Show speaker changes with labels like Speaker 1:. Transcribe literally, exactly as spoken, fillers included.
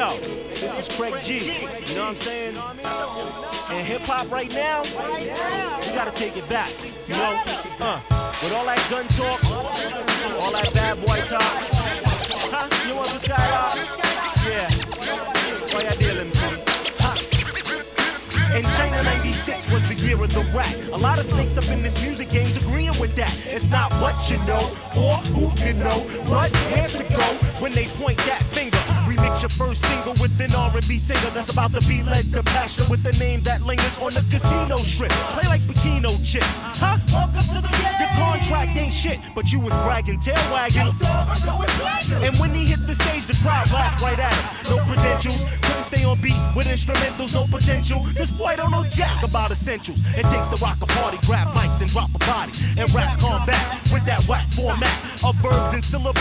Speaker 1: yo, this is Craig G. You know what I'm saying? And hip hop right now, we gotta take it back. You know, uh, with all that gun talk, all that bad boy talk. Huh? You want this guy out? Yeah. Why y'all dealing, son? And China ninety-six was the year of the rat. A lot of snakes up in this music game's agreeing with that. It's not what you know or who you know, but where to go when they point that finger. Remix your first single with an R and B singer that's about to be led to passion with a name that lingers on the casino strip. Play like bikino chicks, huh? Welcome to the game. Your contract ain't shit, but you was bragging, tail wagging. And when he hit the stage, the crowd laughed right at him. No credentials, couldn't stay on beat with instrumentals, no potential. This boy don't know jack about essentials. It takes to rock a party, grab mics and drop a body and rap combat with that whack format of verbs and syllables.